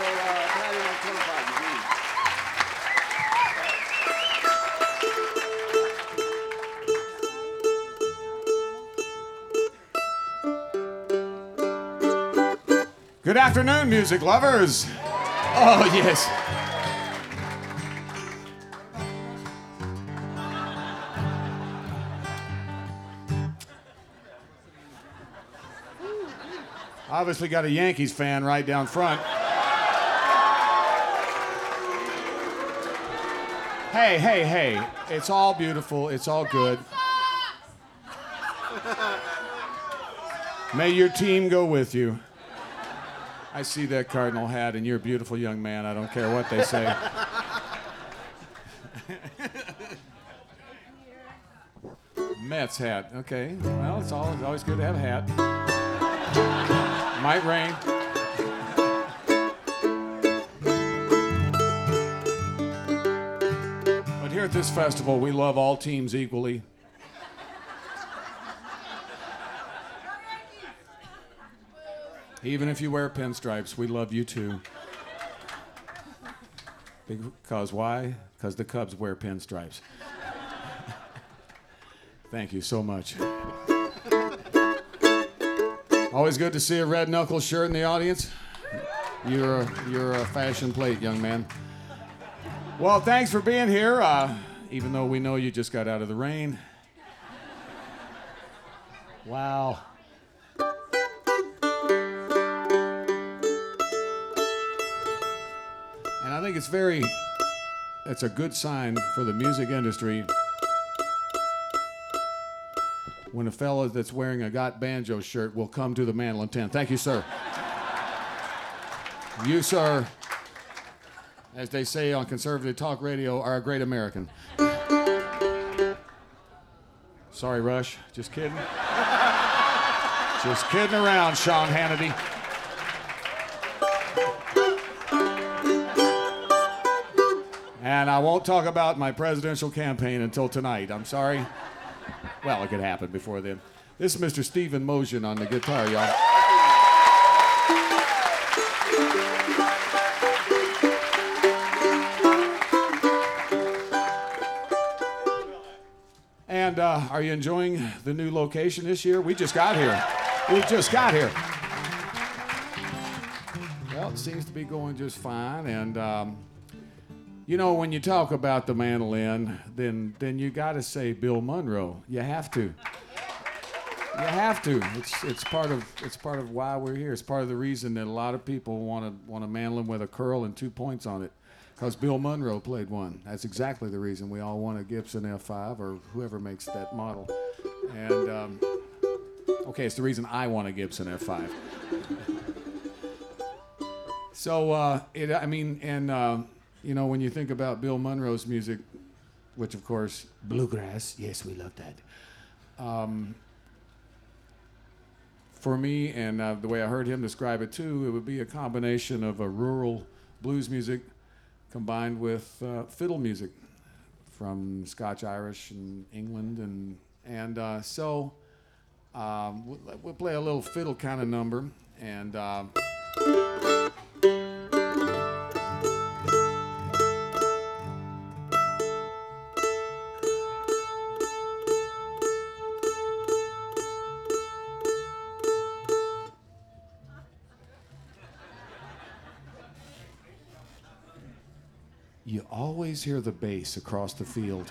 Patty on the turnpike. Good afternoon, music lovers. Oh, yes. Obviously got a Yankees fan right down front. Hey. It's all beautiful. It's all good. May your team go with you. I see that Cardinal hat, and you're a beautiful young man. I don't care what they say. Mets hat. Okay. Well, it's always good to have a hat. Might rain. But here at this festival, we love all teams equally. Even if you wear pinstripes, we love you too. Because why? Because the Cubs wear pinstripes. Thank you so much. Always good to see a red knuckle shirt in the audience. You're a fashion plate, young man. Well, thanks for being here, even though we know you just got out of the rain. Wow. And I think it's a good sign for the music industry when a fella that's wearing a Got Banjo shirt will come to the Mandolin 10. Thank you, sir. You, sir, as they say on conservative talk radio, are a great American. Sorry, Rush. Just kidding. Just kidding around, Sean Hannity. And I won't talk about my presidential campaign until tonight. I'm sorry. Well, it could happen before then. This is Mr. Stephen Motion on the guitar, y'all. And are you enjoying the new location this year? We just got here. Well, it seems to be going just fine. And, you know, when you talk about the mandolin, then you got to say Bill Monroe. You have to. You have to. It's part of why we're here. It's part of the reason that a lot of people want a mandolin with a curl and 2 points on it, because Bill Monroe played one. That's exactly the reason we all want a Gibson F5 or whoever makes that model. And okay, it's the reason I want a Gibson F5. So you know, when you think about Bill Monroe's music, which of course, bluegrass, yes, we love that. For me, and the way I heard him describe it too, it would be a combination of a rural blues music combined with fiddle music from Scotch Irish and England. So we'll play a little fiddle kind of number. And you always hear the bass across the field.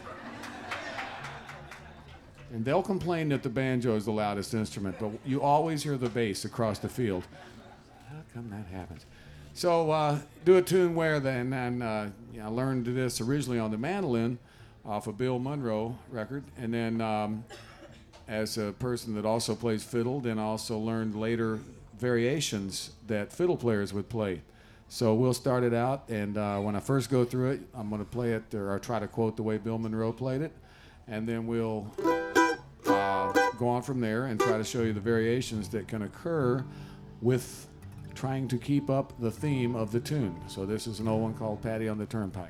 And they'll complain that the banjo is the loudest instrument, but you always hear the bass across the field. How come that happens? So do a tune where then, and I learned this originally on the mandolin off a Bill Monroe record, and then as a person that also plays fiddle, then I also learned later variations that fiddle players would play. So we'll start it out, and when I first go through it, I'm going to play it, or try to quote the way Bill Monroe played it, and then we'll go on from there and try to show you the variations that can occur with trying to keep up the theme of the tune. So this is an old one called Patty on the Turnpike.